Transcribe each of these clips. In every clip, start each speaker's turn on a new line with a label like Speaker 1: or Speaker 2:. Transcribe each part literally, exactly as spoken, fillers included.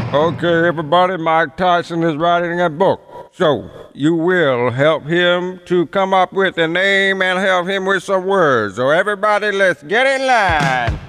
Speaker 1: Okay, everybody, Mike Tyson is writing a book. So, you will help him to come up with a name and help him with some words. So, everybody, let's get in line.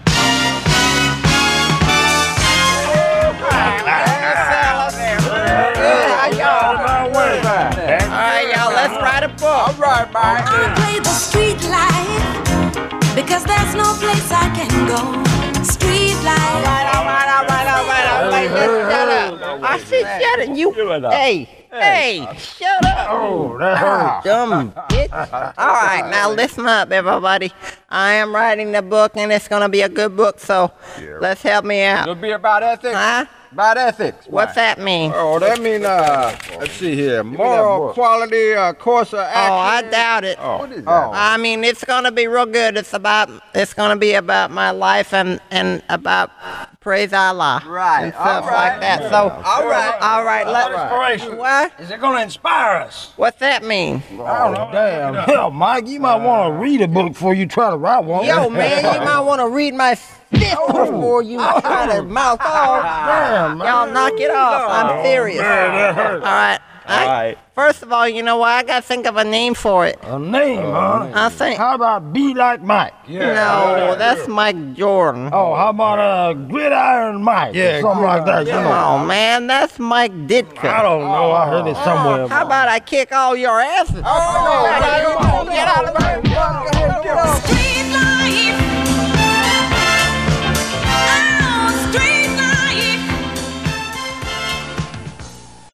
Speaker 2: Alright, y'all, let's write a book. All right, Mike.
Speaker 3: I play the street life because there's no place I can go. Street life.
Speaker 2: All right, all right, all right, all right, all right. Let's shut up. I said shut up. You, hey, hey, shut up.
Speaker 4: Oh, that hurt.
Speaker 2: Dumb bitch. All right, now listen up, everybody. I am writing the book, and it's going to be a good book, so let's help me out.
Speaker 1: It'll be about ethics.
Speaker 2: Huh?
Speaker 1: About ethics.
Speaker 2: What's that mean?
Speaker 1: Oh, that mean, uh, let's see here. Moral quality, uh, course of action.
Speaker 2: Oh, I doubt it.
Speaker 1: Oh, what is that?
Speaker 2: I mean, it's gonna be real good. It's about, it's gonna be about my life and and about praise Allah,
Speaker 5: Right.
Speaker 2: and stuff like that. So,
Speaker 5: All right.
Speaker 2: all right, let.
Speaker 4: Inspiration.
Speaker 2: What?
Speaker 4: Is it gonna inspire us?
Speaker 2: What's that mean?
Speaker 4: I don't know. Damn. Hell, Mike, you might want to read a book before you try to write one.
Speaker 2: Yo, man, you might want to read my fist before you try to mouth off.
Speaker 4: Damn, man.
Speaker 2: Y'all knock it off. I'm serious.
Speaker 4: Man, that hurt.
Speaker 2: All right. I-
Speaker 1: right.
Speaker 2: First of all, you know what? I gotta think of a name for it.
Speaker 4: A name, huh?
Speaker 2: I think.
Speaker 4: How about Be Like Mike?
Speaker 2: No, that's Mike Jordan.
Speaker 4: Oh, how about uh, Gridiron Mike? Yeah, something like that. You know.
Speaker 2: Oh man, that's Mike Ditka.
Speaker 4: I don't know. I heard it somewhere.
Speaker 2: How about I kick all your asses?
Speaker 5: Oh, no.
Speaker 2: Get out of here.
Speaker 3: Street